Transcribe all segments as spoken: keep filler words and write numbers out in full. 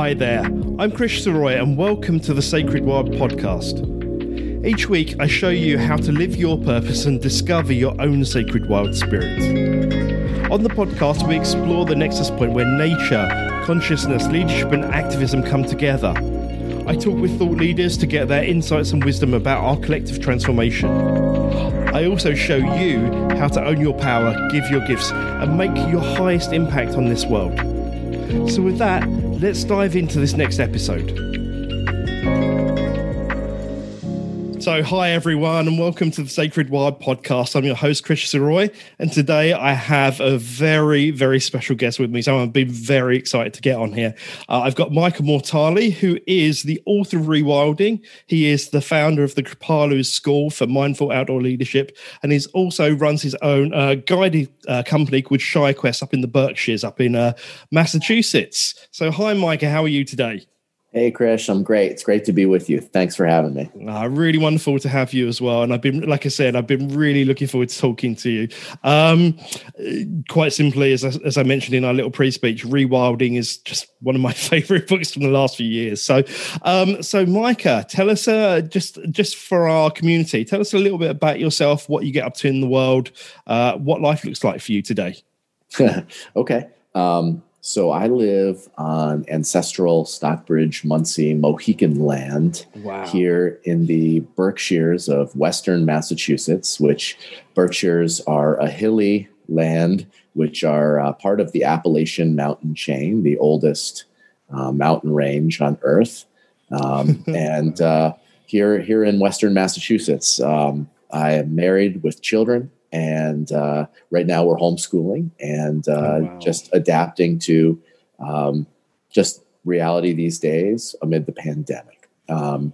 Hi there, I'm Krish Saroy and welcome to the Sacred Wild podcast. Each week I show you how to live your purpose and discover your own sacred wild spirit. On the podcast we explore the nexus point where nature, consciousness, leadership and activism come together. I talk with thought leaders to get their insights and wisdom about our collective transformation. I also show you how to own your power, give your gifts and make your highest impact on this world. So with that, let's dive into this next episode. So hi everyone and welcome to the Sacred Wild podcast. I'm your host Krish Saroy and today I have a very, very special guest with me. So I've been very excited to get on here. Uh, I've got Micah Mortali, who is the author of Rewilding. He is the founder of the Kripalu School for Mindful Outdoor Leadership and he also runs his own uh, guided uh, company called ShyQuest up in the Berkshires, up in uh, Massachusetts. So hi Micah, how are you today? Hey, Krish, I'm great. It's great to be with you. Thanks for having me. Uh, really wonderful to have you as well. And I've been, like I said, I've been really looking forward to talking to you. Um, quite simply, as I, as I mentioned in our little pre-speech, Rewilding is just one of my favorite books from the last few years. So, um, so Micah, tell us, uh, just, just for our community, tell us a little bit about yourself, what you get up to in the world, uh, what life looks like for you today. Okay. Um, So I live on ancestral Stockbridge, Muncie, Mohican land wow. here in the Berkshires of Western Massachusetts, which Berkshires are a hilly land, which are uh, part of the Appalachian mountain chain, the oldest uh, mountain range on Earth. Um, and uh, here, here in Western Massachusetts, um, I am married with children. And uh, right now we're homeschooling and uh, oh, wow. just adapting to um, just reality these days amid the pandemic. Um,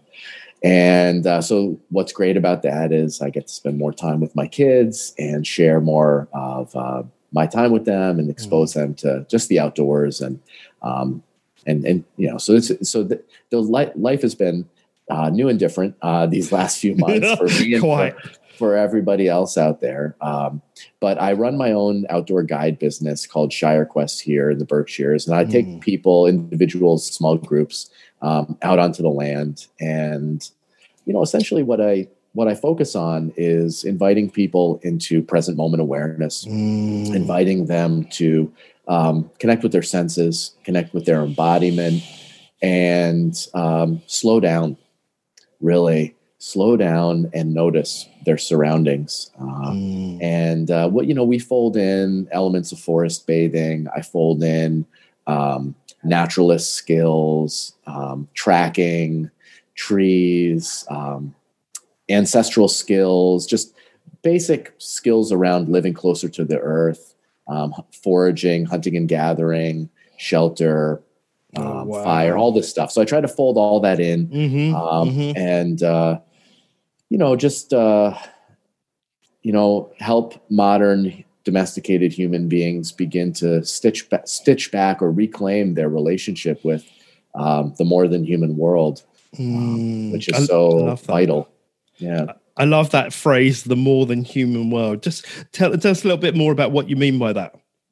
and uh, so what's great about that is I get to spend more time with my kids and share more of uh, my time with them and expose mm. them to just the outdoors. And, um, and, and you know, so it's, so the, the li- life has been uh, new and different uh, these last few months for me and for, for everybody else out there. Um, but I run my own outdoor guide business called ShyQuest here in the Berkshires. And I take mm. people, individuals, small groups um, out onto the land. And, you know, essentially what I, what I focus on is inviting people into present moment awareness, mm. inviting them to um, connect with their senses, connect with their embodiment and um, slow down, really slow down and notice their surroundings. Uh, mm. And uh, what, you know, we fold in elements of forest bathing. I fold in um, naturalist skills, um, tracking, trees, um, ancestral skills, just basic skills around living closer to the earth, um, foraging, hunting and gathering, shelter, um, oh, wow. fire, all this stuff. So I try to fold all that in mm-hmm, um, mm-hmm. and, uh, you know, just, uh, you know, help modern domesticated human beings begin to stitch, ba- stitch back or reclaim their relationship with um, the more than human world, mm, um, which is I, so I vital. Yeah. I love that phrase, the more than human world. Just tell, tell us a little bit more about what you mean by that.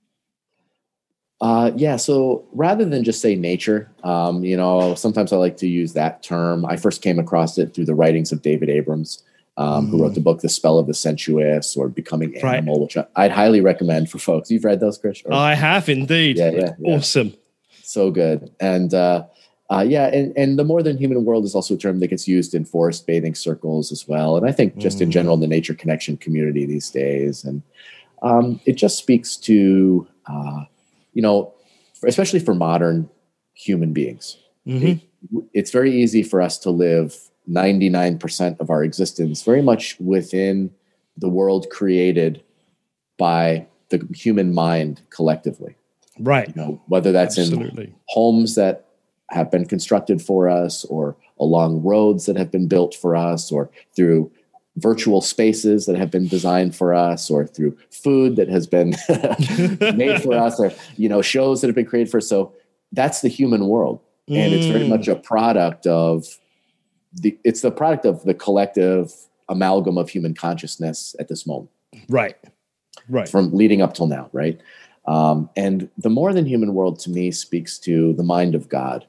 Uh, yeah. So rather than just say nature, um, you know, sometimes I like to use that term. I first came across it through the writings of David Abrams, um, mm. who wrote the book, The Spell of the Sensuous or Becoming Animal, right. which I, I'd highly recommend for folks. You've read those, Krish? Or? I have indeed. Yeah, yeah, yeah. Awesome. So good. And, uh, uh, yeah. And, and the more than human world is also a term that gets used in forest bathing circles as well. And I think just mm. in general, the nature connection community these days. And, um, it just speaks to, uh, you know, especially for modern human beings, mm-hmm. it, it's very easy for us to live ninety-nine percent of our existence very much within the world created by the human mind collectively. Right. You know, whether that's Absolutely. in homes that have been constructed for us or along roads that have been built for us or through virtual spaces that have been designed for us or through food that has been made for us or, you know, shows that have been created for us. So that's the human world. Mm. And it's very much a product of the, it's the product of the collective amalgam of human consciousness at this moment. Right. Right. From leading up till now. Right. Um, and the more than human world to me speaks to the mind of God.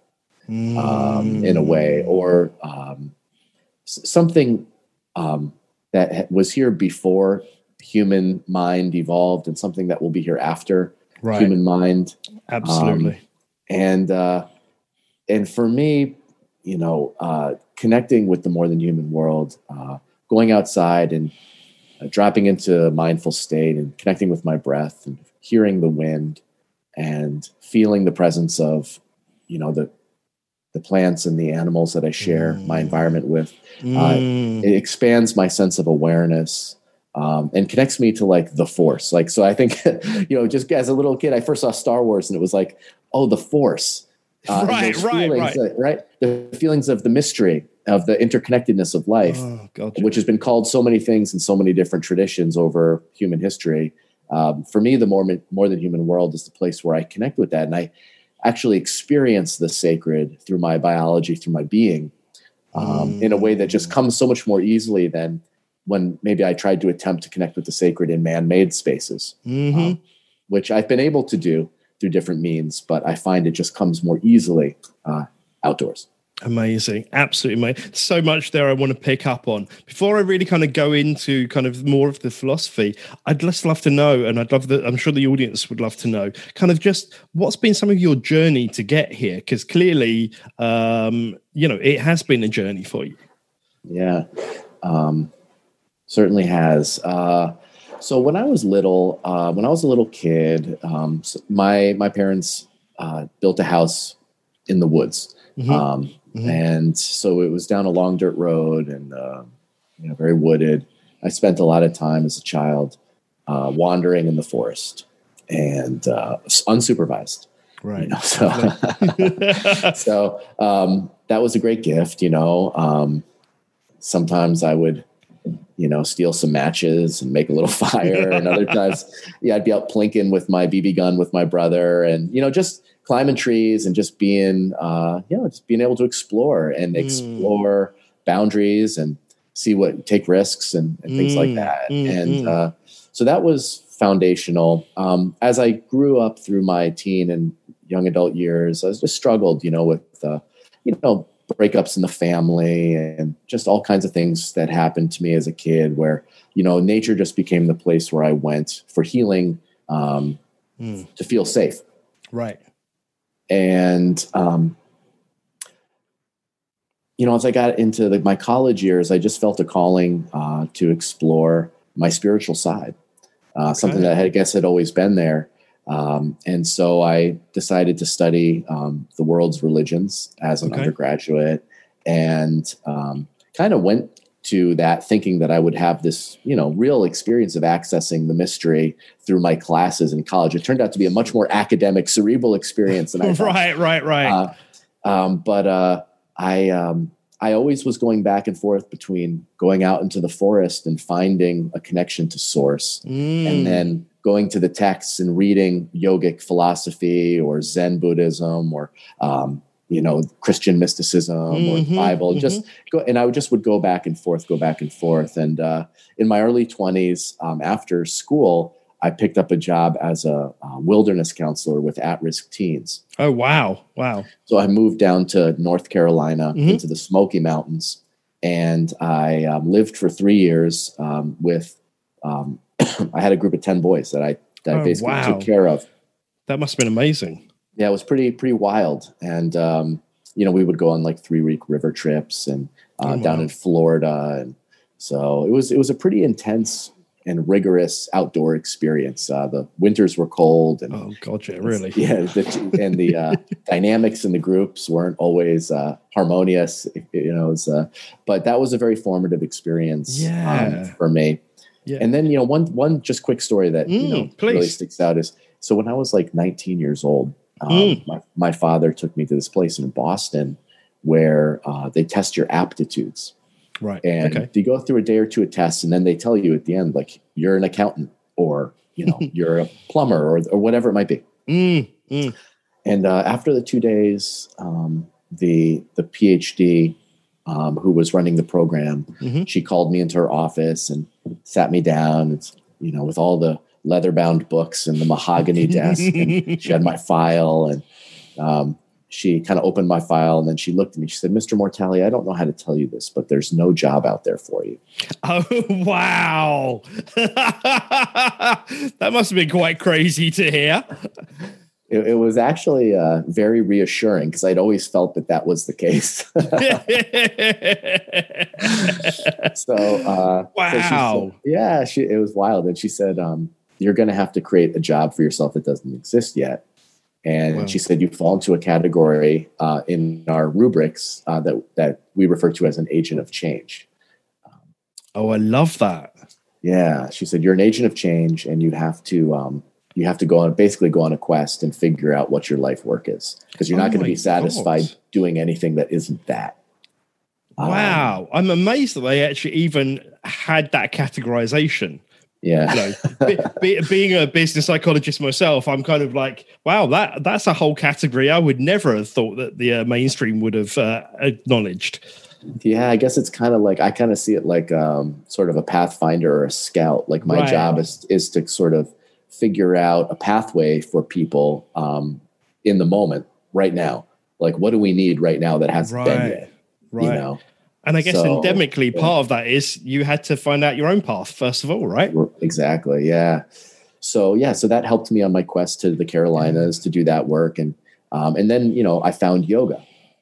um, in a way, or um, s- something um, that ha- was here before human mind evolved, and something that will be here after Right. human mind. Absolutely. Um, and uh, and for me, you know, uh, connecting with the more than human world, uh, going outside and uh, dropping into a mindful state and connecting with my breath and hearing the wind and feeling the presence of, you know, the the plants and the animals that I share Mm. my environment with. Mm. Uh, it expands my sense of awareness um, and connects me to like the Force. Like, so I think, you know, just as a little kid, I first saw Star Wars and it was like, oh, the Force. Uh, right, those right, feelings, right. that, right. The feelings of the mystery, of the interconnectedness of life, Oh, gotcha. which has been called so many things in so many different traditions over human history. Um, for me, the more, more than human world is the place where I connect with that. And I actually experience the sacred through my biology, through my being, um, Mm. in a way that just comes so much more easily than when maybe I tried to attempt to connect with the sacred in man-made spaces, Mm-hmm. um, which I've been able to do through different means, but I find it just comes more easily uh, outdoors. Amazing. Absolutely, mate. So much there I want to pick up on. Before I really kind of go into kind of more of the philosophy, I'd just love to know, and I'd love that, I'm sure the audience would love to know, kind of just what's been some of your journey to get here? Because clearly, um, you know, it has been a journey for you. Yeah, um, certainly has. Uh, so when I was little, uh, when I was a little kid, um, so my my parents uh, built a house in the woods. Mm-hmm. Um, Mm-hmm. And so it was down a long dirt road and, uh, you know, very wooded. I spent a lot of time as a child uh, wandering in the forest and uh, unsupervised. Right. You know, so so um, that was a great gift, you know. Um, sometimes I would, you know, steal some matches and make a little fire. And other times, yeah, I'd be out plinking with my B B gun with my brother and, you know, just climbing trees and just being, uh, you know, just being able to explore and explore mm. boundaries and see what, take risks and, and things mm. like that. Mm. And uh, so that was foundational. Um, as I grew up through my teen and young adult years, I just struggled, you know, with, uh, you know, breakups in the family and just all kinds of things that happened to me as a kid where, you know, nature just became the place where I went for healing, um, mm. to feel safe. Right. And, um, you know, as I got into the, my college years, I just felt a calling uh, to explore my spiritual side, uh, okay. something that I guess had always been there. Um, and so I decided to study um, the world's religions as an okay. undergraduate and um, kind of went to that thinking that I would have this, you know, real experience of accessing the mystery through my classes in college. It turned out to be a much more academic, cerebral experience than I thought. Right, right, right. Uh, um, but uh, I, um, I always was going back and forth between going out into the forest and finding a connection to source, mm. and then going to the texts and reading yogic philosophy or Zen Buddhism or, um, you know, Christian mysticism mm-hmm, or the Bible, mm-hmm. just go. And I would just would go back and forth, go back and forth. And uh, in my early twenties, um, after school, I picked up a job as a uh, wilderness counselor with at-risk teens. Oh, wow. Wow. So I moved down to North Carolina mm-hmm. into the Smoky Mountains. And I um, lived for three years um, with, um, I had a group of ten boys that I, that oh, I basically wow. took care of. That must have been amazing. Yeah, it was pretty, pretty wild. And, um, you know, we would go on like three week river trips and uh, oh, down wow. in Florida. And so it was, it was a pretty intense and rigorous outdoor experience. Uh, the winters were cold. And oh, gotcha, really? Yeah, the, and the uh, dynamics in the groups weren't always uh, harmonious, you know. It was, uh, but that was a very formative experience yeah. um, for me. Yeah. And then, you know, one one just quick story that mm, you know please. really sticks out is so when I was like nineteen years old, um, mm. my my father took me to this place in Boston where uh, they test your aptitudes. Right. And okay. you go through a day or two of tests, and then they tell you at the end, like, you're an accountant or, you know, you're a plumber or, or whatever it might be. Mm, mm. And uh, after the two days, um, the the PhD um, who was running the program, mm-hmm. she called me into her office and sat me down, and, you know, with all the leather-bound books and the mahogany desk. And she had my file. And um, she kind of opened my file and then she looked at me. She said, "Mister Mortale, I don't know how to tell you this, but there's no job out there for you." Oh, wow. That must have been quite crazy to hear. It, it was actually uh, very reassuring because I'd always felt that that was the case. so, uh, wow. So she said, yeah, she, it was wild. And she said, um, "You're going to have to create a job for yourself that doesn't exist yet." And wow. She said, "You fall into a category uh, in our rubrics uh, that, that we refer to as an agent of change." Um, oh, I love that. Yeah. She said, "You're an agent of change and you have to, um, you have to go on, basically go on a quest and figure out what your life work is, because you're oh not going to be satisfied God. doing anything that isn't that." Wow. Um, I'm amazed that they actually even had that categorization. Yeah. You know, be, be, being a business psychologist myself, I'm kind of like, wow, that that's a whole category I would never have thought that the uh, mainstream would have uh, acknowledged. Yeah, I guess it's kind of like, I kind of see it like um, sort of a pathfinder or a scout. Like my right. job is is to sort of figure out a pathway for people um, in the moment right now. Like, what do we need right now that hasn't right. been yet? Right. You know? And I guess so, endemically, yeah. part of that is you had to find out your own path first of all, right? Exactly. Yeah. So, yeah. So that helped me on my quest to the Carolinas to do that work. And, um, and then, you know, I found yoga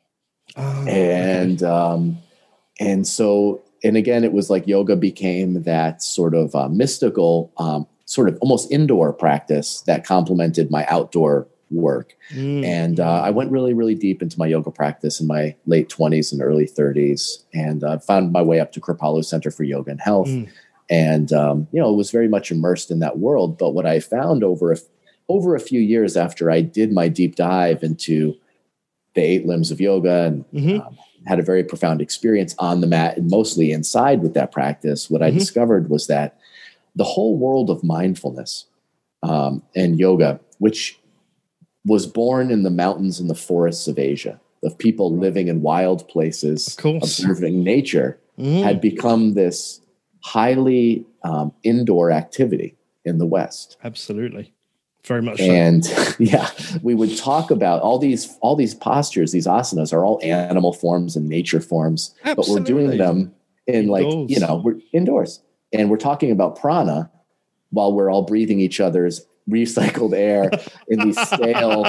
oh, and, okay. um, and so, and again, it was like yoga became that sort of uh, mystical, um, sort of almost indoor practice that complemented my outdoor work. Mm. And uh, I went really, really deep into my yoga practice in my late twenties and early thirties, and uh, found my way up to Kripalu Center for Yoga and Health. Mm. And, um, you know, was very much immersed in that world. But what I found over a, over a few years after I did my deep dive into the eight limbs of yoga and mm-hmm. um, had a very profound experience on the mat and mostly inside with that practice, what mm-hmm. I discovered was that the whole world of mindfulness um, and yoga, which was born in the mountains and the forests of Asia, of people living in wild places, observing nature, mm. had become this highly um, indoor activity in the West. Absolutely. Very much and, so. And yeah, we would talk about all these, all these postures, these asanas are all animal forms and nature forms, Absolutely. But we're doing them in indoors. Like, you know, we're indoors and we're talking about prana while we're all breathing each other's recycled air in these stale,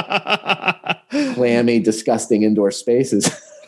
clammy, disgusting indoor spaces.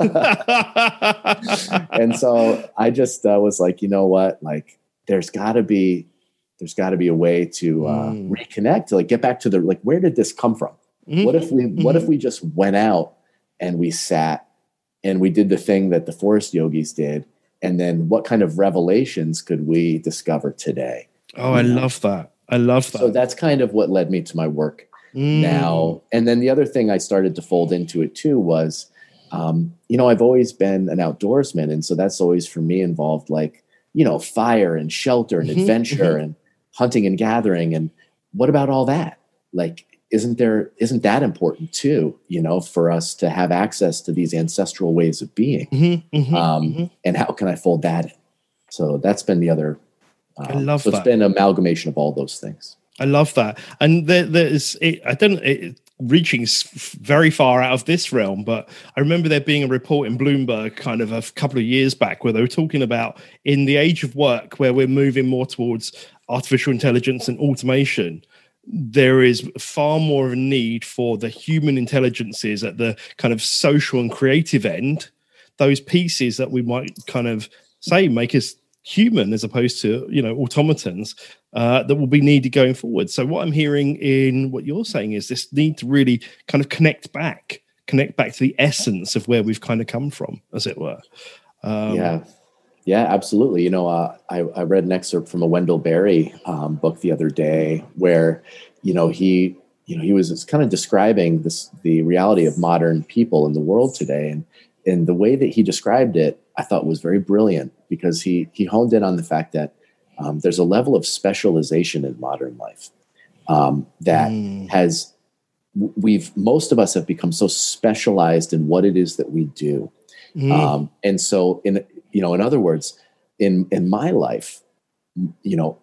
And so I just uh, was like, you know what? Like, there's got to be, there's got to be a way to uh, mm. reconnect, to like get back to the like, where did this come from? Mm-hmm. What if we, mm-hmm. what if we just went out and we sat and we did the thing that the forest yogis did, and then what kind of revelations could we discover today? Oh, I know? love that. I love that. So that's kind of what led me to my work mm. now. And then the other thing I started to fold into it too was, um, you know, I've always been an outdoorsman. And so that's always for me involved like, you know, fire and shelter and mm-hmm. adventure mm-hmm. and hunting and gathering. And what about all that? Like, isn't there, isn't that important too, you know, for us to have access to these ancestral ways of being? Mm-hmm. Mm-hmm. Um, mm-hmm. And how can I fold that in? So that's been the other Um, I love so that. It's been an amalgamation of all those things. I love that. And there, there's, it, I don't, it, reaching very far out of this realm, but I remember there being a report in Bloomberg kind of a couple of years back where they were talking about in the age of work where we're moving more towards artificial intelligence and automation, there is far more of a need for the human intelligences at the kind of social and creative end, those pieces that we might kind of say make us human as opposed to, you know, automatons uh, that will be needed going forward. So what I'm hearing in what you're saying is this need to really kind of connect back, connect back to the essence of where we've kind of come from, as it were. Um, yeah. Yeah, absolutely. You know, uh, I, I read an excerpt from a Wendell Berry um, book the other day where, you know, he, you know, he was kind of describing this, the reality of modern people in the world today. And, and the way that he described it, I thought was very brilliant because he, he honed in on the fact that um, there's a level of specialization in modern life um, that mm. has, we've, most of us have become so specialized in what it is that we do. Mm. Um, and so in, you know, in other words, in, in my life, you know,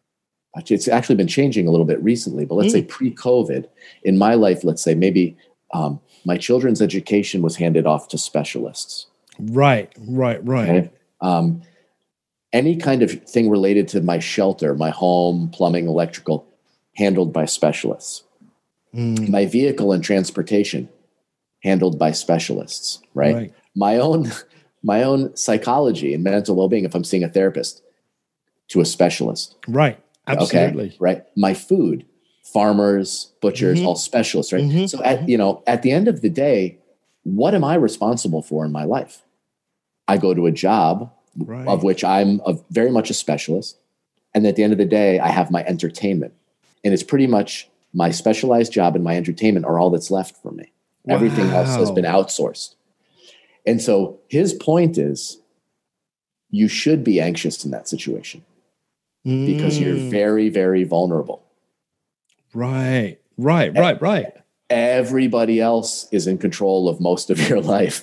it's actually been changing a little bit recently, but let's mm. say pre-COVID in my life, let's say maybe Um, my children's education was handed off to specialists. Right, right, right. Okay? Um, any kind of thing related to my shelter, my home, plumbing, electrical, handled by specialists. Mm. My vehicle and transportation, handled by specialists, right? right? My own, my own psychology and mental well-being, if I'm seeing a therapist, to a specialist. Right, absolutely. Okay? Right? My food, farmers, butchers, mm-hmm. all specialists, right? Mm-hmm. So at, you know, at the end of the day, what am I responsible for in my life? I go to a job right. of which I'm a, very much a specialist. And at the end of the day, I have my entertainment. And it's pretty much my specialized job and my entertainment are all that's left for me. Wow. Everything else has been outsourced. And so his point is, you should be anxious in that situation mm. because you're very, very vulnerable. Right, right, right, right. Everybody else is in control of most of your life.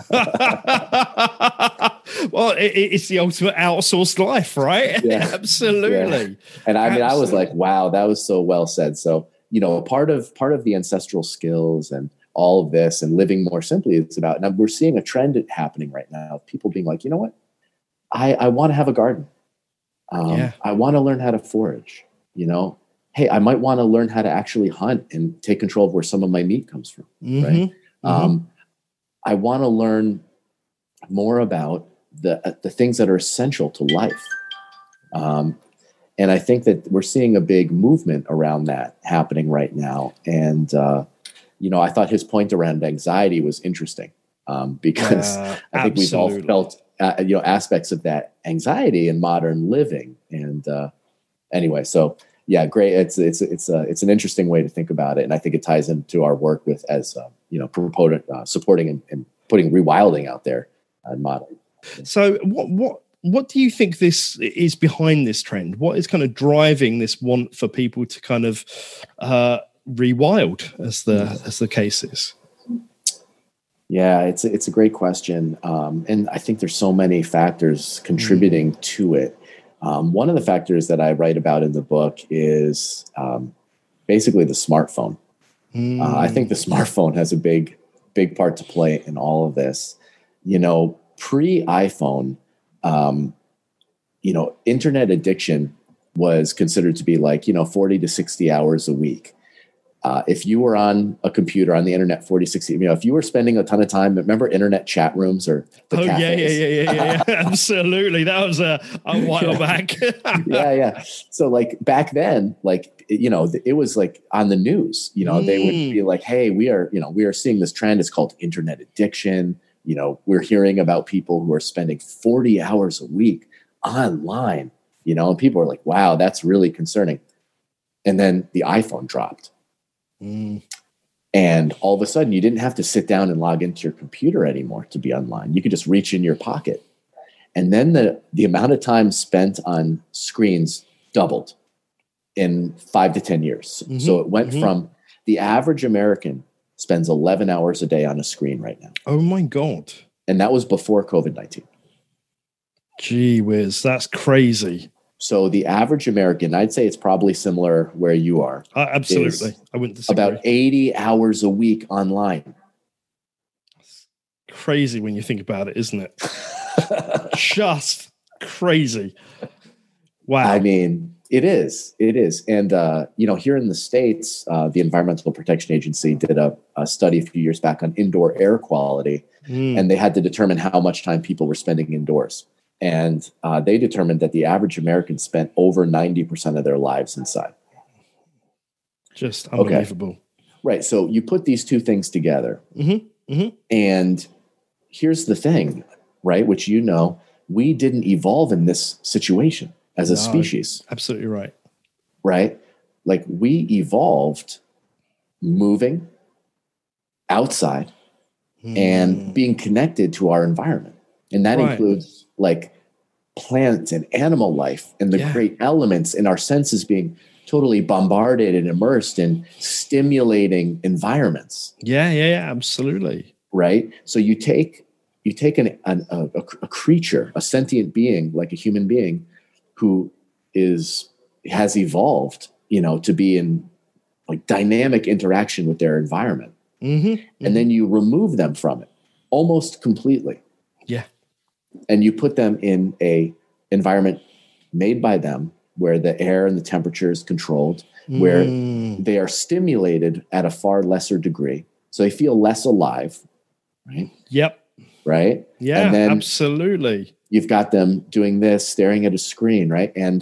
Well, it, it's the ultimate outsourced life, right? Yeah. Absolutely. Yeah. And I mean, Absolutely. I was like, wow, that was so well said. So, you know, part of part of the ancestral skills and all of this and living more simply, it's about, and we're seeing a trend happening right now of people being like, you know what? I, I want to have a garden. Um, yeah. I want to learn how to forage, you know? Hey, I might want to learn how to actually hunt and take control of where some of my meat comes from, mm-hmm. right? Mm-hmm. Um, I want to learn more about the uh, the things that are essential to life. Um, and I think that we're seeing a big movement around that happening right now. And, uh, you know, I thought his point around anxiety was interesting um, because uh, I think absolutely. we've all felt, uh, you know, aspects of that anxiety in modern living. And uh, anyway, so yeah, great. It's it's it's a it's an interesting way to think about it, and I think it ties into our work with as uh, you know, proponent uh, supporting and, and putting rewilding out there and modeling. So, what what what do you think this is behind this trend? What is kind of driving this want for people to kind of uh, rewild, as the as the case is? Yeah, it's a, it's a great question, um, and I think there's so many factors contributing mm. to it. Um, one of the factors that I write about in the book is um, basically the smartphone. Mm. Uh, I think the smartphone has a big, big part to play in all of this. You know, pre-iPhone, um, you know, internet addiction was considered to be like, you know, forty to sixty hours a week. Uh, if you were on a computer on the internet, forty, sixty, you know, if you were spending a ton of time, remember internet chat rooms or the oh, cafes? yeah, yeah, yeah, yeah, yeah, yeah. Absolutely. That was a, a while yeah. back. yeah, yeah. So like back then, like, you know, it was like on the news, you know, mm. they would be like, hey, we are, you know, we are seeing this trend. It's called internet addiction. You know, we're hearing about people who are spending forty hours a week online, you know, and people are like, wow, that's really concerning. And then the iPhone dropped. Mm. And all of a sudden, you didn't have to sit down and log into your computer anymore to be online. You could just reach in your pocket. And then the, the amount of time spent on screens doubled in five to ten years. Mm-hmm. So it went mm-hmm. from the average American spends eleven hours a day on a screen right now. Oh, my God. And that was before covid nineteen. Gee whiz, that's crazy. So the average American, I'd say it's probably similar where you are. Uh, absolutely. I wouldn't disagree. About eighty hours a week online. That's crazy when you think about it, isn't it? Just crazy. Wow. I mean, it is. It is. And, uh, you know, here in the States, uh, the Environmental Protection Agency did a, a study a few years back on indoor air quality, mm. and they had to determine how much time people were spending indoors. And uh, they determined that the average American spent over ninety percent of their lives inside. Just unbelievable. Okay. Right. So you put these two things together. Mm-hmm. Mm-hmm. And here's the thing, right? Which, you know, we didn't evolve in this situation as a no, species. Absolutely right. Right? Like we evolved moving outside mm. and being connected to our environment. And that right. includes like plant and animal life and the yeah. great elements in our senses being totally bombarded and immersed in stimulating environments. Yeah, yeah, yeah, absolutely. Right? So you take you take an, an, a, a creature, a sentient being like a human being who is has evolved, you know, to be in like dynamic interaction with their environment. Mm-hmm. Mm-hmm. And then you remove them from it almost completely. Yeah. And you put them in a environment made by them where the air and the temperature is controlled, mm. where they are stimulated at a far lesser degree. So they feel less alive, right? Yep. Right? Yeah, and then absolutely. You've got them doing this, staring at a screen, right? And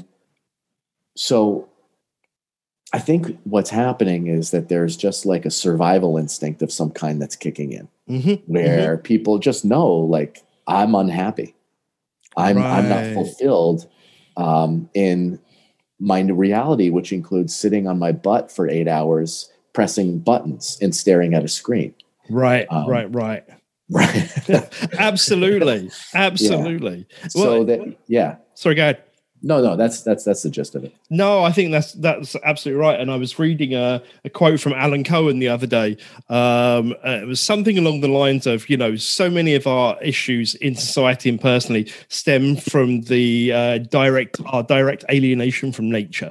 so I think what's happening is that there's just like a survival instinct of some kind that's kicking in, mm-hmm. where mm-hmm. people just know, like, I'm unhappy. I'm right. I'm not fulfilled um, in my reality, which includes sitting on my butt for eight hours, pressing buttons and staring at a screen. Right, um, right, right. Right. Absolutely. Absolutely. Yeah. So well, that, yeah. Sorry, go ahead. No, no, that's that's that's the gist of it. No, I think that's that's absolutely right. And I was reading a, a quote from Alan Cohen the other day. Um, uh, it was something along the lines of, you know, so many of our issues in society and personally stem from the uh, direct our direct alienation from nature.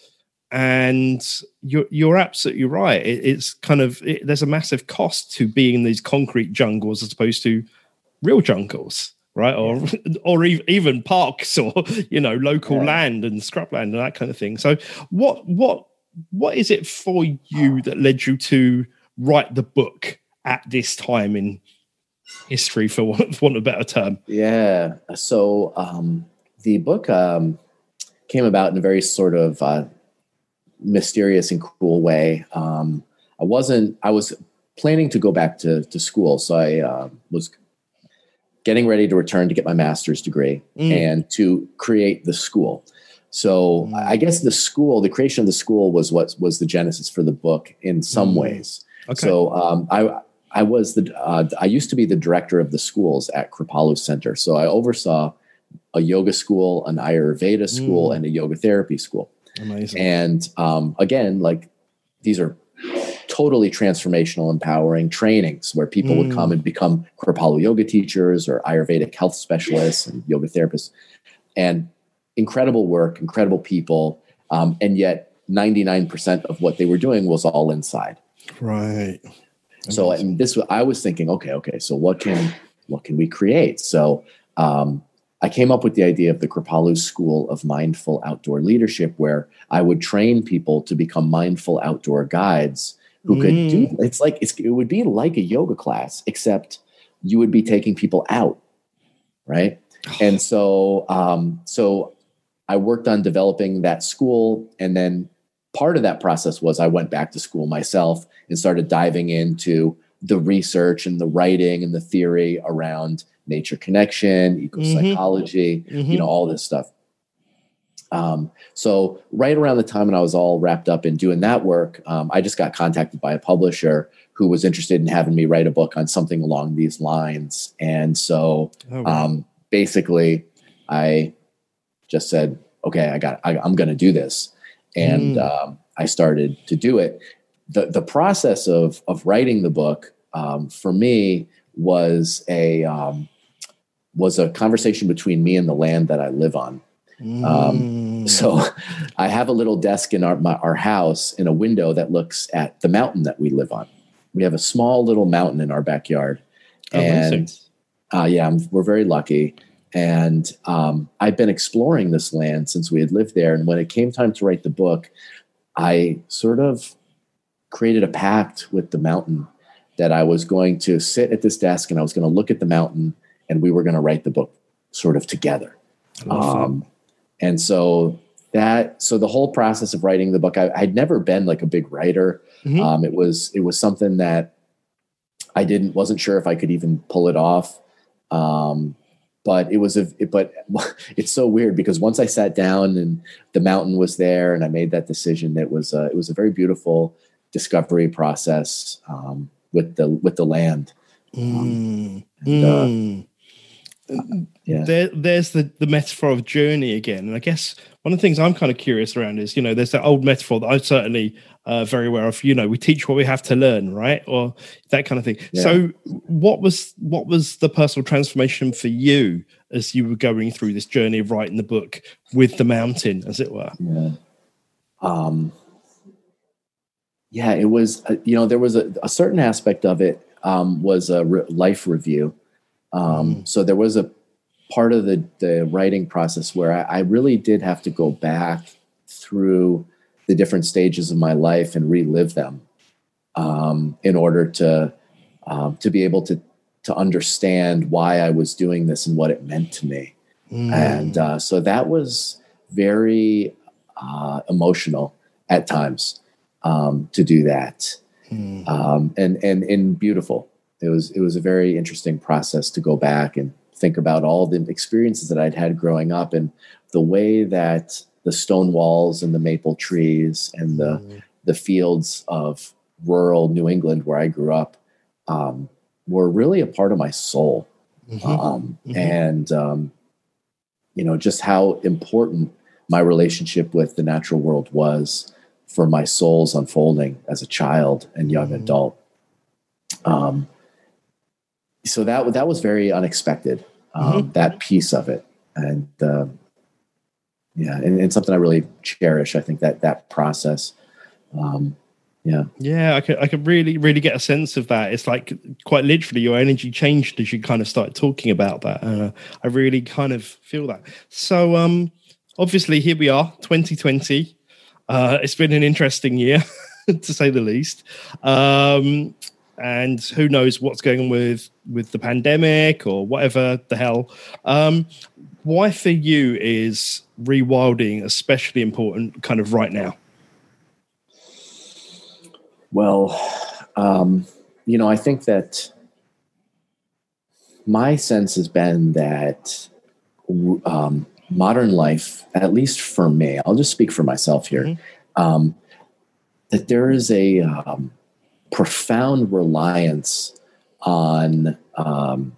And you're you're absolutely right. It, it's kind of it, there's a massive cost to being in these concrete jungles as opposed to real jungles. Right, or yeah. or even parks, or you know, local yeah. land and scrubland and that kind of thing. So, what what what is it for you that led you to write the book at this time in history, for want, for want of a better term? Yeah. So um, the book um, came about in a very sort of uh, mysterious and cool way. Um, I wasn't. I was planning to go back to to school, so I uh, was. getting ready to return to get my master's degree mm. and to create the school. So mm. I guess the school, the creation of the school was what was the genesis for the book in some mm. ways. Okay. So um, I I was the uh, I used to be the director of the schools at Kripalu Center. So I oversaw a yoga school, an Ayurveda school, mm. and a yoga therapy school. Amazing. And um, again, like these are totally transformational, empowering trainings where people mm. would come and become Kripalu yoga teachers or Ayurvedic health specialists and yoga therapists. And incredible work, incredible people. Um, and yet ninety-nine percent of what they were doing was all inside. Right. So and this, I was thinking, okay, okay, so what can, what can we create? So um, I came up with the idea of the Kripalu School of Mindful Outdoor Leadership, where I would train people to become mindful outdoor guides who could mm. do, it's like, it's, it would be like a yoga class, except you would be taking people out. Right. And so, um, so I worked on developing that school. And then part of that process was I went back to school myself and started diving into the research and the writing and the theory around nature connection, eco-psychology, mm-hmm. you know, all this stuff. Um, so right around the time when I was all wrapped up in doing that work, um, I just got contacted by a publisher who was interested in having me write a book on something along these lines. And so oh, wow. um, basically I just said, okay, I got, I, I'm going to do this. And mm. um, I started to do it. The, the process of, of writing the book um, for me was a, um, was a conversation between me and the land that I live on. Mm. Um, so I have a little desk in our, my, our house in a window that looks at the mountain that we live on. We have a small little mountain in our backyard. Oh, and uh, yeah, I'm, we're very lucky. And um, I've been exploring this land since we had lived there. And when it came time to write the book, I sort of created a pact with the mountain that I was going to sit at this desk and I was going to look at the mountain and we were going to write the book sort of together. Um, and so that, so the whole process of writing the book, I, I'd never been like a big writer. Mm-hmm. Um, it was, it was something that I didn't, wasn't sure if I could even pull it off. Um, but it was, a, it, but it's so weird because once I sat down and the mountain was there and I made that decision, it was a, it was a very beautiful discovery process, um, with the, with the land. Um, mm. and, uh, mm. Yeah. There, there's the, the metaphor of journey again. And I guess one of the things I'm kind of curious around is, you know, there's that old metaphor that I'm certainly uh, very aware of, you know, we teach what we have to learn, right? Or that kind of thing. Yeah. So what was what was the personal transformation for you as you were going through this journey of writing the book with the mountain, as it were? Yeah. Um, Yeah, it was, uh, you know, there was a, a certain aspect of it um, was a re- life review. Um, Mm. So there was a part of the, the writing process where I, I really did have to go back through the different stages of my life and relive them um, in order to um, to be able to to understand why I was doing this and what it meant to me. Mm. And uh, so that was very uh, emotional at times um, to do that, Mm. um, and and and beautiful. It was it was a very interesting process to go back and think about all the experiences that I'd had growing up and the way that the stone walls and the maple trees and the Mm. the fields of rural New England where I grew up um, were really a part of my soul, Mhm. um, Mhm. and um, you know just how important my relationship with the natural world was for my soul's unfolding as a child and young Mm. adult. Um, so that that was very unexpected. Um, Mhm. that piece of it, and uh, yeah, and, and something I really cherish. I think that that process. Um, yeah. Yeah, I could, I could really, really get a sense of that. It's like quite literally your energy changed as you kind of started talking about that. Uh, I really kind of feel that. So, um, obviously, here we are, twenty twenty. Uh, it's been an interesting year, to say the least. Um, and who knows what's going on with with the pandemic or whatever the hell. Um, why for you is rewilding especially important, kind of right now? Well, um, you know, I think that my sense has been that um, modern life, at least for me, I'll just speak for myself here, Mm-hmm. um, that there is a um, profound reliance on um,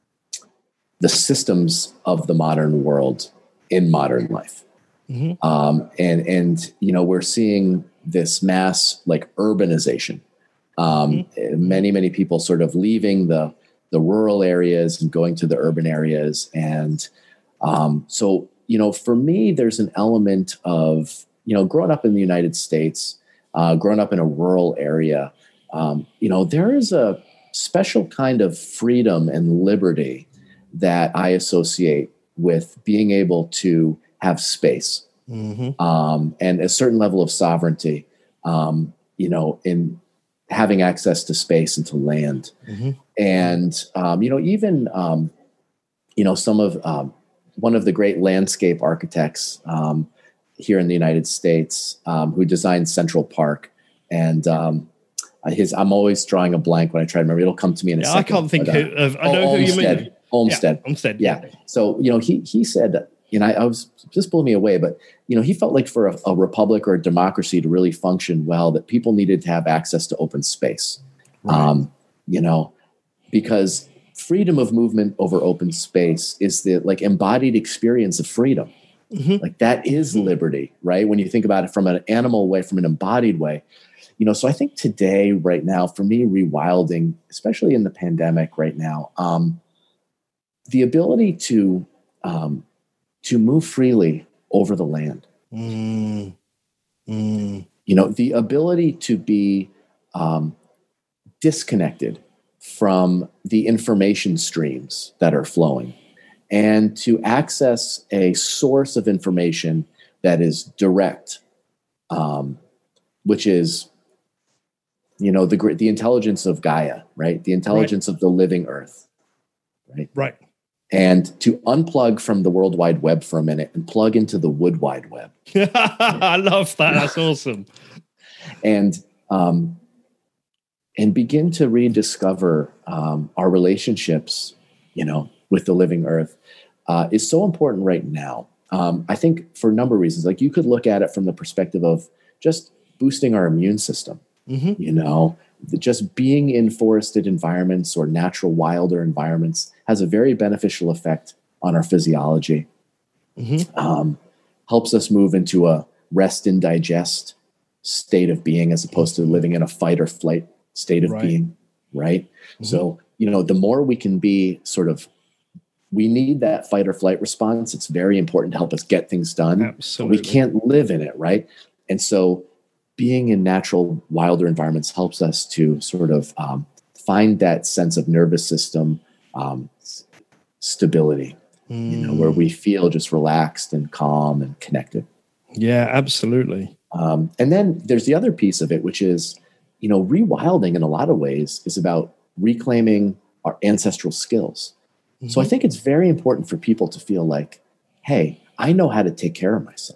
the systems of the modern world in modern life. Mm-hmm. Um, and, and, you know, we're seeing this mass like urbanization. Um, Mm-hmm. Many, many people sort of leaving the, the rural areas and going to the urban areas. And um, so, you know, for me, there's an element of, you know, growing up in the United States, uh, growing up in a rural area, um, you know, there is a special kind of freedom and liberty that I associate with being able to have space Mm-hmm. um, and a certain level of sovereignty, um, you know, in having access to space and to land. Mm-hmm. And, um, you know, even, um, you know, some of um, one of the great landscape architects um, here in the United States um, who designed Central Park. And um, his, I'm always drawing a blank when I try to remember. It'll come to me in a Yeah, second. I can't think but, uh, who. Of, I know oh, who you Olmsted. mean. Olmsted. Yeah, Olmsted. Yeah. Yeah. So, you know, he he said, you know, I, I was just blew me away, but, you know, he felt like for a, a republic or a democracy to really function well, that people needed to have access to open space, Right. um, you know, because freedom of movement over open space is the like embodied experience of freedom. Mm-hmm. Like that is liberty, right? When you think about it from an animal way, from an embodied way, you know, so I think today, right now, for me, rewilding, especially in the pandemic right now, um, the ability to um, to move freely over the land, Mm. Mm. you know, the ability to be um, disconnected from the information streams that are flowing and to access a source of information that is direct, um, which is, you know, the the intelligence of Gaia, right? The intelligence right. of the living earth, right? Right. And to unplug from the World Wide Web for a minute and plug into the Wood Wide Web. I love that. That's awesome. And um, and begin to rediscover um, our relationships, you know, with the living earth uh, is so important right now. Um, I think for a number of reasons. Like you could look at it from the perspective of just boosting our immune system. Mm-hmm. You know, just being in forested environments or natural wilder environments has a very beneficial effect on our physiology. Mm-hmm. Um, helps us move into a rest and digest state of being as opposed to living in a fight or flight state of right. being, right? Mm-hmm. So, you know, the more we can be sort of, we need that fight or flight response. It's very important to help us get things done. Absolutely. We can't live in it, right? And so being in natural, wilder environments helps us to sort of um, find that sense of nervous system um, s- stability, mm. you know, where we feel just relaxed and calm and connected. Yeah, absolutely. Um, and then there's the other piece of it, which is, you know, rewilding in a lot of ways is about reclaiming our ancestral skills. Mm-hmm. So I think it's very important for people to feel like, hey, I know how to take care of myself.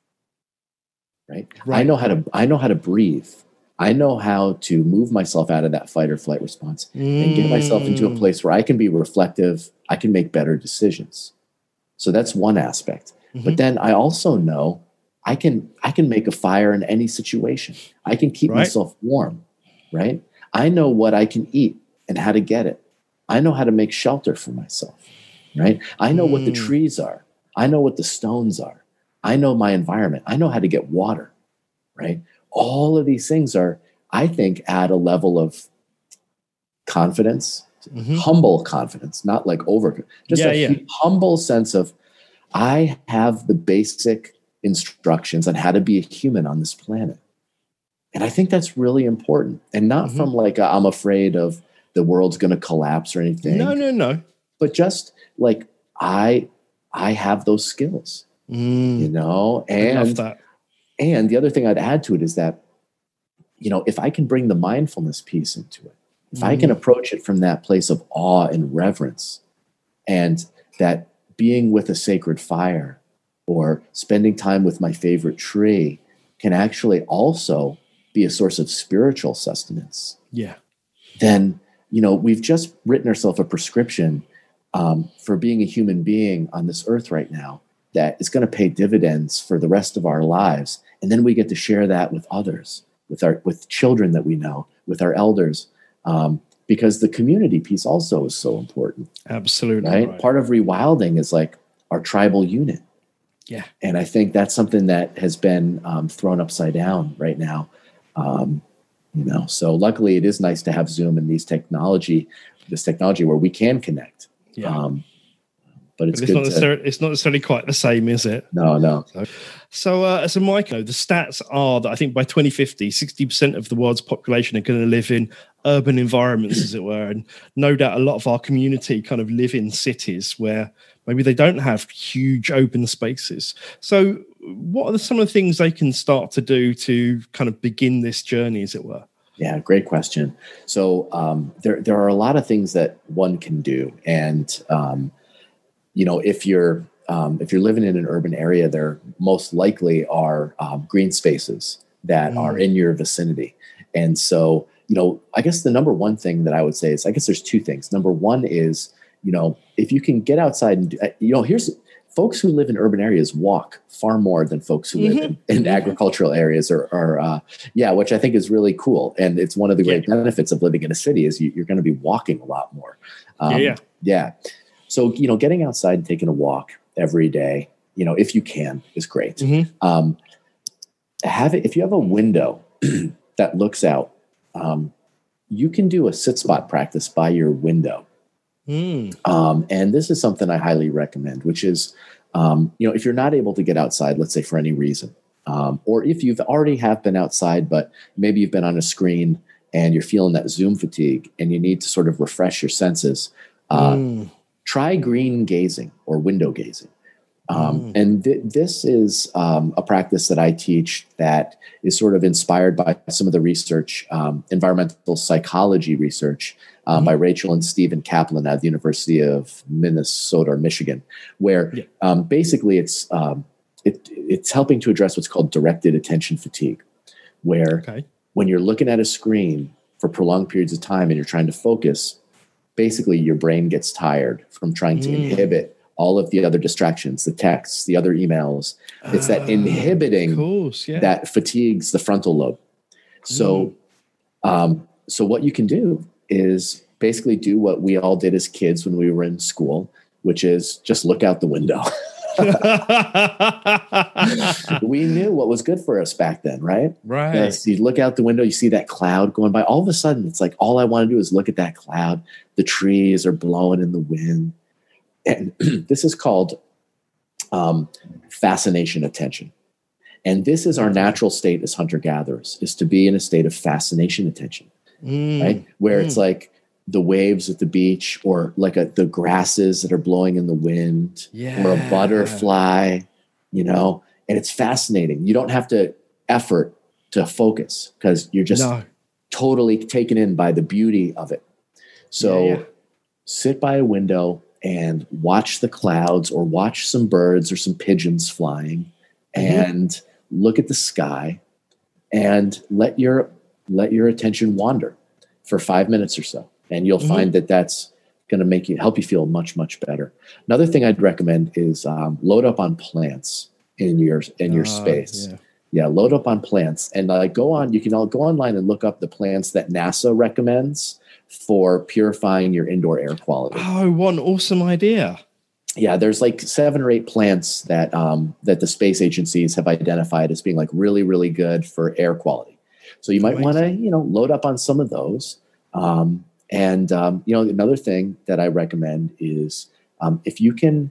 Right? right? I know how to, I know how to breathe. I know how to move myself out of that fight or flight response mm. and get myself into a place where I can be reflective. I can make better decisions. So that's one aspect. Mm-hmm. But then I also know I can, I can make a fire in any situation. I can keep right. myself warm, right? I know what I can eat and how to get it. I know how to make shelter for myself, right? I know mm. what the trees are. I know what the stones are. I know my environment. I know how to get water, right? All of these things are, I think, at a level of confidence, mm-hmm. humble confidence, not like over, just yeah, a yeah. humble sense of, I have the basic instructions on how to be a human on this planet. And I think that's really important. And not mm-hmm. from like, a, I'm afraid of the world's going to collapse or anything. No, no, no. But just like, I, I have those skills. Mm, you know, and, I love that. And the other thing I'd add to it is that, you know, if I can bring the mindfulness piece into it, if mm. I can approach it from that place of awe and reverence, and that being with a sacred fire or spending time with my favorite tree can actually also be a source of spiritual sustenance. Yeah. Then, you know, we've just written ourselves a prescription um, for being a human being on this earth right now that is going to pay dividends for the rest of our lives. And then we get to share that with others, with our, with children that we know, with our elders, um, because the community piece also is so important. Absolutely. Right? right. Part of rewilding is like our tribal unit. Yeah. And I think that's something that has been um, thrown upside down right now. Um, you know, so luckily it is nice to have Zoom and these technology, this technology where we can connect. Yeah. Um, But it's, but it's, good not necessarily, it's not necessarily quite the same, is it? No, no. So, so, uh, so Michael, the stats are that I think by twenty fifty, sixty percent of the world's population are going to live in urban environments, as it were. And no doubt a lot of our community kind of live in cities where maybe they don't have huge open spaces. So what are the, some of the things they can start to do to kind of begin this journey, as it were? Yeah, great question. So um, there, there are a lot of things that one can do. And, um, you know, if you're um, if you're living in an urban area, there most likely are um, green spaces that mm. are in your vicinity. And so, you know, I guess the number one thing that I would say is, I guess there's two things. Number one is, you know, if you can get outside and, do, you know, here's folks who live in urban areas walk far more than folks who mm-hmm. live in, in mm-hmm. agricultural areas or, or uh, yeah, which I think is really cool. And it's one of the great yeah. benefits of living in a city is you, you're going to be walking a lot more. Um, yeah, yeah. Yeah. So, you know, getting outside and taking a walk every day, you know, if you can, is great. Mm-hmm. Um, have it, if you have a window that looks out, um, you can do a sit spot practice by your window. Mm. Um, and this is something I highly recommend, which is, um, you know, if you're not able to get outside, let's say for any reason, um, or if you've already have been outside, but maybe you've been on a screen and you're feeling that Zoom fatigue and you need to sort of refresh your senses, uh, mm. try green gazing or window gazing. Um, mm. And th- this is um, a practice that I teach that is sort of inspired by some of the research, um, environmental psychology research um, mm-hmm. by Rachel and Stephen Kaplan at the University of Minnesota or Michigan, where yeah. um, basically it's um, it, it's helping to address what's called directed attention fatigue, where okay. when you're looking at a screen for prolonged periods of time and you're trying to focus, basically your brain gets tired from trying to mm. inhibit all of the other distractions, the texts, the other emails. It's that inhibiting uh, course, yeah. that fatigues the frontal lobe. So, mm. um, so what you can do is basically do what we all did as kids when we were in school, which is just look out the window. We knew what was good for us back then, right? Right. Yes, you look out the window, you see that cloud going by. All of a sudden, it's like, all I want to do is look at that cloud. The trees are blowing in the wind. And this is called um, fascination attention. And this is our natural state as hunter-gatherers, is to be in a state of fascination attention, Mm. right? Where Mm. it's like the waves at the beach, or like a, the grasses that are blowing in the wind, Yeah. or a butterfly, you know, and it's fascinating. You don't have to effort to focus because you're just No. totally taken in by the beauty of it. So Yeah, yeah. sit by a window and watch the clouds, or watch some birds or some pigeons flying, Mhm. and look at the sky, and let your let your attention wander for five minutes or so. And you'll Mhm. find that that's going to make you help you feel much, much better. Another thing I'd recommend is um, load up on plants in your in your Ah, space. yeah. Yeah, load up on plants, and like go on. You can all go online and look up the plants that NASA recommends for purifying your indoor air quality. Oh, what an awesome idea. Yeah, there's like seven or eight plants that um, that the space agencies have identified as being like really, really good for air quality. So you might want to, you know, load up on some of those. Um, and um, you know, another thing that I recommend is um, if you can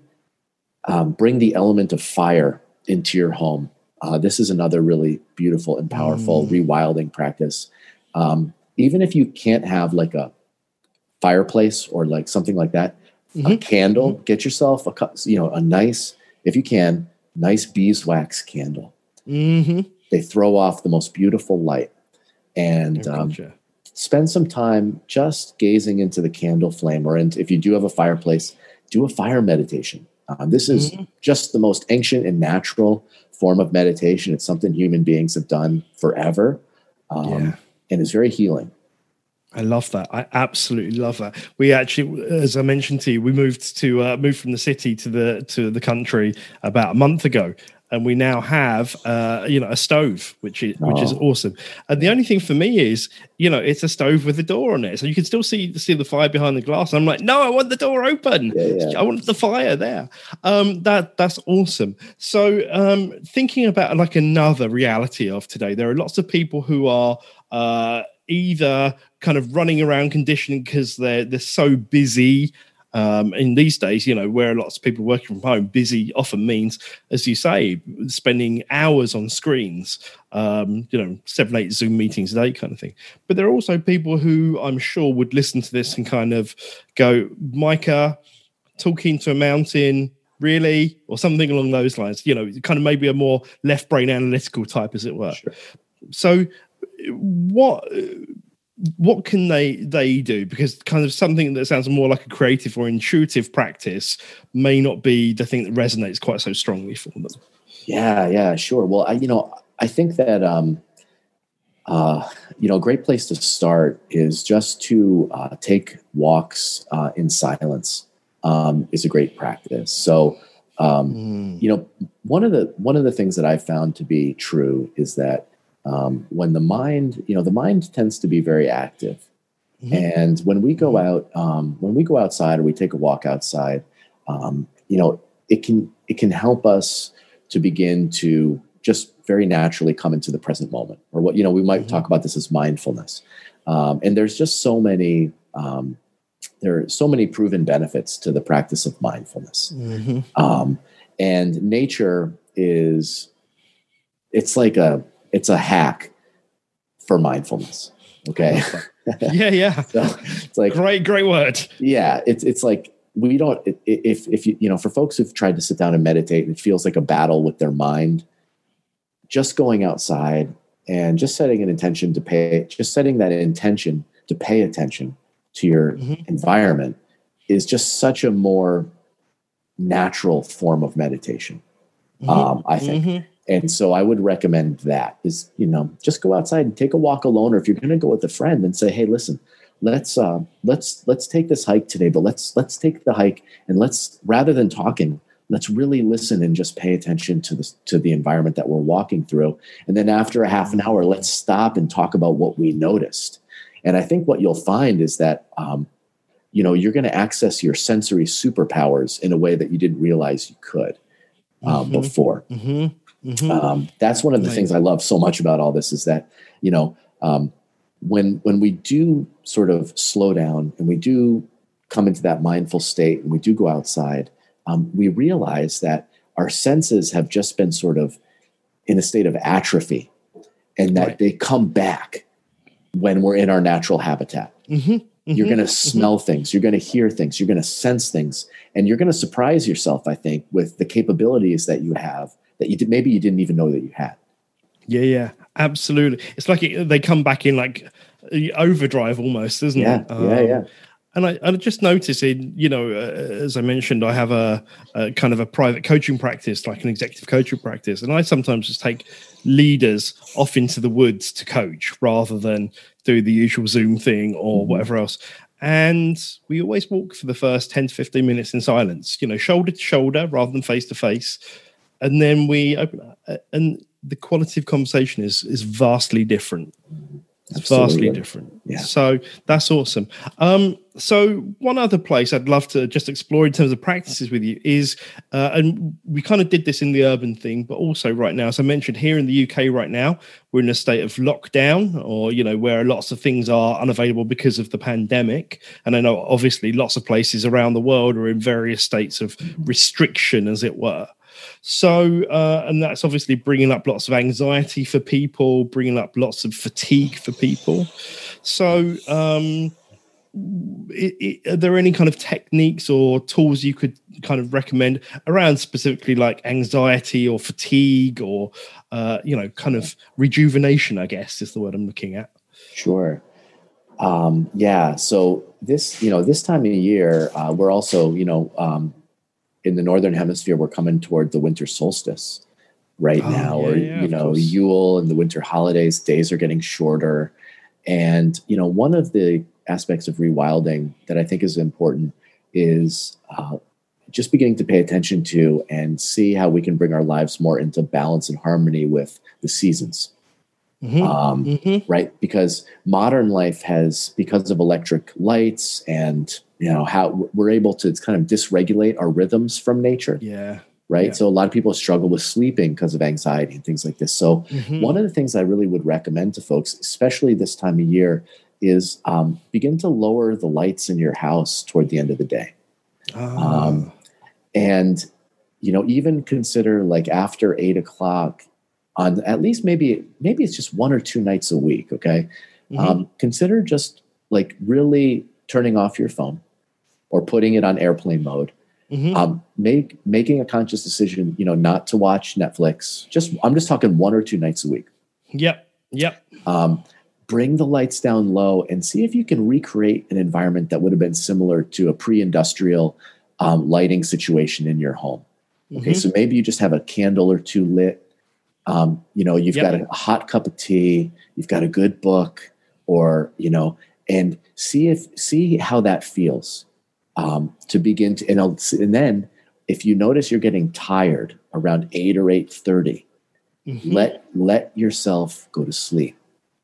um, bring the element of fire into your home. Uh, this is another really beautiful and powerful Mm. rewilding practice. Um, even if you can't have like a fireplace or like something like that, a Mhm. candle, get yourself a cu- you know a nice, if you can, nice beeswax candle. Mm-hmm. They throw off the most beautiful light, and Oh, um, gotcha. spend some time just gazing into the candle flame, or into, if you do have a fireplace, do a fire meditation. Um, this is Mhm. just the most ancient and natural form of meditation. It's something human beings have done forever, um, Yeah. and it's very healing. I love that. I absolutely love that. We actually, as I mentioned to you, we moved to uh, moved from the city to the to the country about a month ago, and we now have uh, you know a stove, which is which is Oh. awesome. And the only thing for me is, you know, it's a stove with a door on it, so you can still see see the fire behind the glass. And I'm like, no, I want the door open. Yeah, yeah. I want the fire there. Um, that that's awesome. So um, thinking about like another reality of today, there are lots of people who are uh, either kind of running around conditioning because they're they're so busy. Um, in these days, you know, where lots of people working from home, busy often means, as you say, spending hours on screens, um, you know, seven, eight Zoom meetings a day kind of thing. But there are also people who I'm sure would listen to this and kind of go, Micah, talking to a mountain, really? Or something along those lines, you know, kind of maybe a more left brain analytical type, as it were. Sure. So what what can they they do? Because kind of something that sounds more like a creative or intuitive practice may not be the thing that resonates quite so strongly for them. Yeah, yeah, sure. Well, I, you know, I think that, um, uh, you know, a great place to start is just to uh, take walks uh, in silence um, is a great practice. So, um, Mm. you know, one of the one of the things that I found to be true is that um, when the mind, you know, the mind tends to be very active. Mhm. And when we go out, um, when we go outside or we take a walk outside, um, you know, it can it can help us to begin to just very naturally come into the present moment, or what, you know, we might Mhm. talk about this as mindfulness. Um, and there's just so many um, there are so many proven benefits to the practice of mindfulness. Mhm. Um, and nature is it's like a it's a hack for mindfulness. Okay. Yeah, yeah. So it's like, Great, great word. yeah, it's it's like we don't i- if if you you know for folks who've tried to sit down and meditate and it feels like a battle with their mind, just going outside and just setting an intention to pay, just setting that intention to pay attention to your Mhm. environment is just such a more natural form of meditation. Mhm. Um, I think. Mhm. And so I would recommend that is, you know, just go outside and take a walk alone. Or if you're going to go with a friend, then say, hey, listen, let's, uh, let's, let's take this hike today, but let's, let's take the hike and let's, rather than talking, let's really listen and just pay attention to the, to the environment that we're walking through. And then after a half an hour, let's stop and talk about what we noticed. And I think what you'll find is that, um, you know, you're going to access your sensory superpowers in a way that you didn't realize you could um, Mhm. before. Mhm. Mhm. Um, that's one of the Amazing. things I love so much about all this is that, you know, um, when when we do sort of slow down and we do come into that mindful state and we do go outside, um, we realize that our senses have just been sort of in a state of atrophy, and that right. they come back when we're in our natural habitat. Mm-hmm. Mm-hmm. You're going to smell mm-hmm. things. You're going to hear things. You're going to sense things. And you're going to surprise yourself, I think, with the capabilities that you have that you did, maybe you didn't even know that you had. Yeah, yeah, absolutely. It's like it, they come back in like overdrive almost, isn't yeah, it? Um, yeah, yeah. And I, I just noticed in, you know, uh, as I mentioned, I have a, a kind of a private coaching practice, like an executive coaching practice. And I sometimes just take leaders off into the woods to coach rather than do the usual Zoom thing or mm-hmm. whatever else. And we always walk for the first ten to fifteen minutes in silence, you know, shoulder to shoulder rather than face to face. And then we open up, and the quality of conversation is is vastly different. It's Absolutely. vastly different. Yeah. So that's awesome. Um, so one other place I'd love to just explore in terms of practices with you is, uh, and we kind of did this in the urban thing, but also right now, as I mentioned, here in the U K right now, we're in a state of lockdown, or, you know, where lots of things are unavailable because of the pandemic. And I know obviously lots of places around the world are in various states of restriction, as it were. So, uh, and that's obviously bringing up lots of anxiety for people, bringing up lots of fatigue for people. So, um, it, it, are there any kind of techniques or tools you could kind of recommend around specifically like anxiety or fatigue or, uh, you know, kind of rejuvenation, I guess is the word I'm looking at? Sure. Um, yeah. So this, you know, this time of year, uh, we're also, you know, um, in the Northern Hemisphere, we're coming toward the winter solstice right oh, now, yeah, or, yeah, you know, Yule and the winter holidays, days are getting shorter. And, you know, one of the aspects of rewilding that I think is important is uh, just beginning to pay attention to and see how we can bring our lives more into balance and harmony with the seasons. Mm-hmm. Um, mm-hmm. Right. Because modern life has, because of electric lights and, you know, how we're able to kind of dysregulate our rhythms from nature. Yeah. Right. Yeah. So a lot of people struggle with sleeping because of anxiety and things like this. So mm-hmm. one of the things I really would recommend to folks, especially this time of year, is um, begin to lower the lights in your house toward the end of the day. Oh. Um, and, you know, even consider like after eight o'clock on at least maybe, maybe it's just one or two nights a week. Okay. Mm-hmm. Um, consider just like really turning off your phone or putting it on airplane mode. Mm-hmm. Um, make, making a conscious decision, you know, not to watch Netflix. Just, I'm just talking one or two nights a week. Yep. Yep. Um, bring the lights down low and see if you can recreate an environment that would have been similar to a pre-industrial um, lighting situation in your home. Okay. Mm-hmm. So maybe you just have a candle or two lit. Um, you know, you've yep. got a hot cup of tea, you've got a good book, or, you know, and see if, see how that feels. Um, to begin to, and, I'll, and then if you notice you're getting tired around eight or eight thirty, mm-hmm. let, let yourself go to sleep.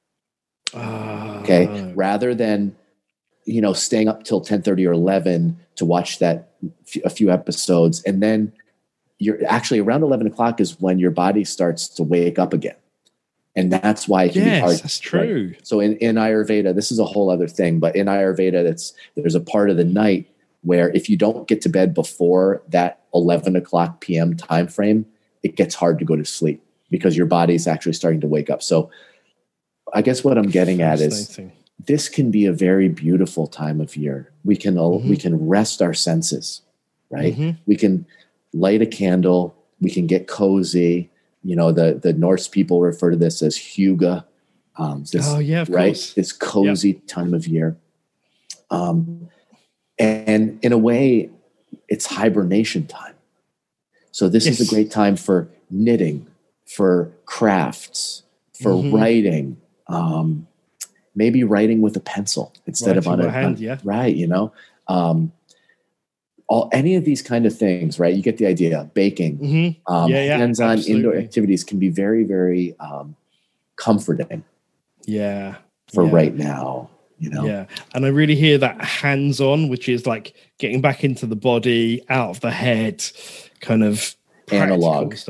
Uh, okay. Rather than, you know, staying up till ten thirty or eleven to watch that f- a few episodes. And then you're actually around eleven o'clock is when your body starts to wake up again. And that's why it can yes, be hard. That's true. Right? So in, in Ayurveda, this is a whole other thing, but in Ayurveda, that's, there's a part of the night where if you don't get to bed before that eleven o'clock P M time frame, it gets hard to go to sleep because your body's actually starting to wake up. So I guess what I'm getting at is this can be a very beautiful time of year. We can mm-hmm. we can rest our senses, right? Mm-hmm. We can light a candle. We can get cozy. You know, the, the Norse people refer to this as hygge. Um, this, oh, yeah, of right? course. This cozy yep. time of year. Um, and in a way, it's hibernation time. So this yes. is a great time for knitting, for crafts, for mm-hmm. writing, um, maybe writing with a pencil instead writing of on a hand, on, yeah. right. You know, um, all, any of these kind of things, right? You get the idea. Baking, mm-hmm. um, yeah, yeah, hands-on absolutely. indoor activities can be very, very um, comforting. Yeah. For yeah. right now, you know? Yeah. And I really hear that hands-on, which is like getting back into the body, out of the head, kind of analog stuff.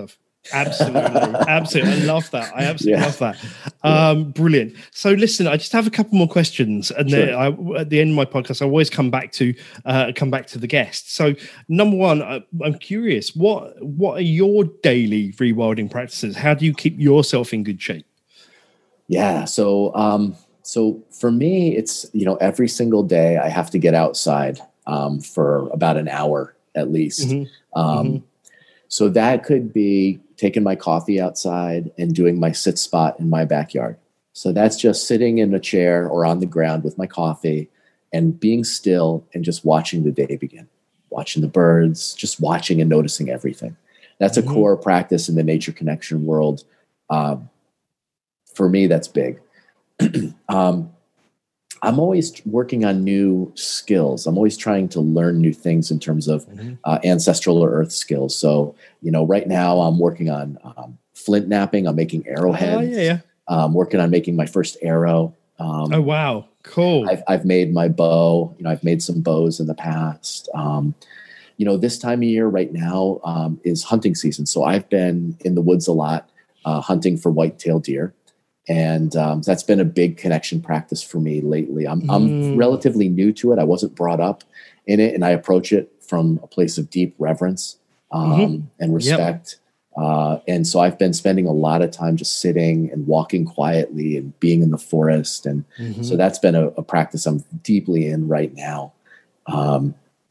Absolutely. Absolutely. I love that. I absolutely Yeah. love that. Um, brilliant. So listen, I just have a couple more questions. And Sure. then I, at the end of my podcast, I always come back to uh, come back to the guests. So number one, I, I'm curious, what what are your daily rewilding practices? How do you keep yourself in good shape? Yeah. So, um, so for me, it's, you know, every single day I have to get outside um, for about an hour at least. Mm-hmm. Um, Mm-hmm. So that could be taking my coffee outside and doing my sit spot in my backyard. So that's just sitting in a chair or on the ground with my coffee and being still and just watching the day begin, watching the birds, just watching and noticing everything. That's Mm-hmm. a core practice in the nature connection world. Um, for me, that's big. um, I'm always working on new skills. I'm always trying to learn new things in terms of Mm-hmm. uh, ancestral or earth skills. So, you know, right now I'm working on um, flint napping. I'm making arrowheads. Oh, yeah, yeah. I'm working on making my first arrow. Um, Oh, wow. Cool. I've, I've made my bow. You know, I've made some bows in the past. Um, you know, this time of year right now um, is hunting season. So I've been in the woods a lot uh, hunting for white-tailed deer. And um, that's been a big connection practice for me lately. I'm, mm. I'm relatively new to it. I wasn't brought up in it, and I approach it from a place of deep reverence um, mm-hmm. and respect. Yep. Uh, and so I've been spending a lot of time just sitting and walking quietly and being in the forest. And mm-hmm. so that's been a, a practice I'm deeply in right now. Um,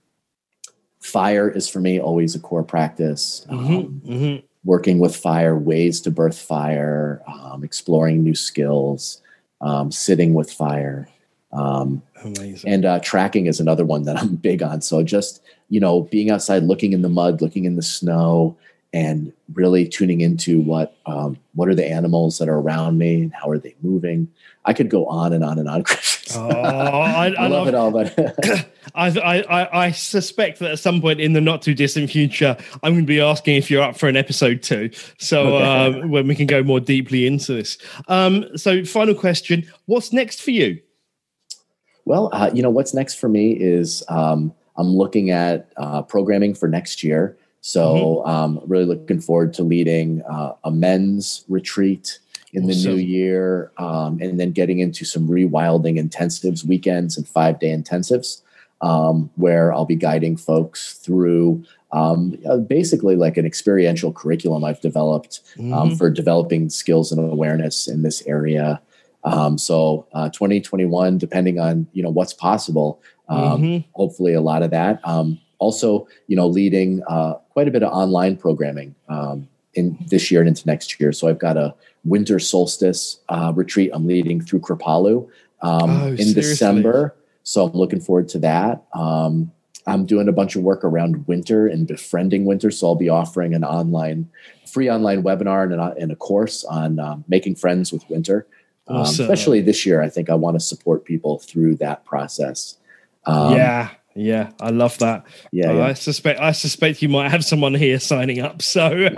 fire is for me always a core practice. Mm-hmm. Um, Mm-hmm. Working with fire, ways to birth fire, um, exploring new skills, um, sitting with fire. Um, Amazing. And uh, tracking is another one that I'm big on. So just, you know, being outside, looking in the mud, looking in the snow, and really tuning into what um, what are the animals that are around me and how are they moving. I could go on and on and on, Chris. Oh, I, I, I love, love it all, but I, I I suspect that at some point in the not too distant future, I'm going to be asking if you're up for an episode two. So okay. um, when we can go more deeply into this. Um, so final question: what's next for you? Well, uh, you know, what's next for me is um, I'm looking at uh, programming for next year. So mm-hmm. um, really looking forward to leading uh, a men's retreat in the awesome. new year, um, and then getting into some rewilding intensives, weekends and five-day intensives, um, where I'll be guiding folks through um, uh, basically like an experiential curriculum I've developed mm-hmm. um, for developing skills and awareness in this area. Um, so uh, twenty twenty-one, depending on you know what's possible, um, mm-hmm. hopefully a lot of that. Um, also, you know, leading uh, quite a bit of online programming um, in this year and into next year. So I've got a winter solstice uh, retreat I'm leading through Kripalu um, oh, in seriously? December. So I'm looking forward to that. Um, I'm doing a bunch of work around winter and befriending winter. So I'll be offering an online, free online webinar and a, and a course on um, making friends with winter. Um, awesome. Especially this year, I think I want to support people through that process. Um, yeah. Yeah, I love that. Yeah, uh, yeah, I suspect I suspect you might have someone here signing up. So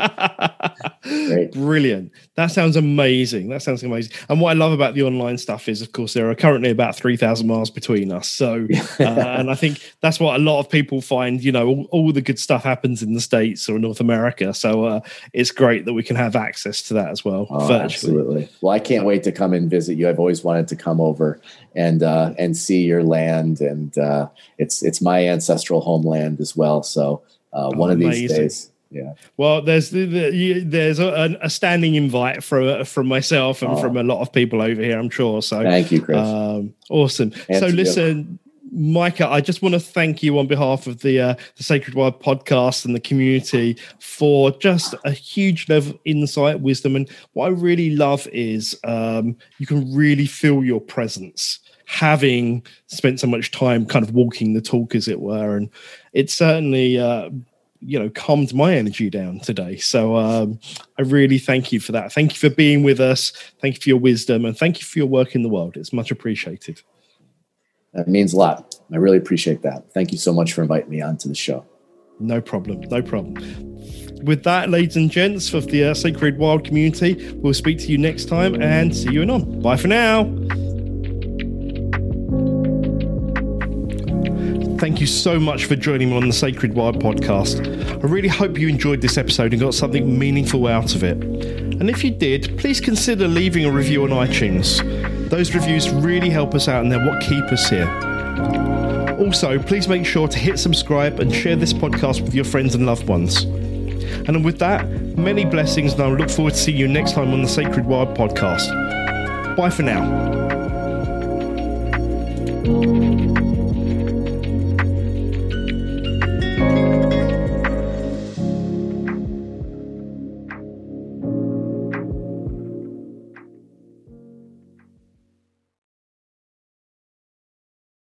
brilliant. That sounds amazing. That sounds amazing. And what I love about the online stuff is, of course, there are currently about three thousand miles between us. So, uh, and I think that's what a lot of people find, you know, all, all the good stuff happens in the States or North America. So uh, it's great that we can have access to that as well. Oh, absolutely. Well, I can't wait to come and visit you. I've always wanted to come over and uh, and see your land. And uh, it's it's my ancestral homeland as well. So uh, one oh, of these days. Yeah. Well, there's the, the, there's a, a standing invite from from myself and oh. from a lot of people over here, I'm sure. So thank you, Chris. Um, awesome. And so listen, Micah, I just want to thank you on behalf of the uh, the Sacred Wild podcast and the community for just a huge level of insight, wisdom, and what I really love is um, you can really feel your presence, having spent so much time kind of walking the talk, as it were, and it's certainly. Uh, you know, calmed my energy down today. So um, I really thank you for that. Thank you for being with us. Thank you for your wisdom, and thank you for your work in the world. It's much appreciated. That means a lot. I really appreciate that. Thank you so much for inviting me onto the show. No problem. No problem. With that, ladies and gents of the uh, Sacred Wild community, we'll speak to you next time and see you anon. Bye for now. thank you so much for joining me on the Sacred Wild podcast. I really hope you enjoyed this episode and got something meaningful out of it. And if you did, please consider leaving a review on iTunes. Those reviews really help us out and they're what keep us here. Also, please make sure to hit subscribe and share this podcast with your friends and loved ones. And with that, many blessings, and I look forward to seeing you next time on the Sacred Wild podcast. Bye for now.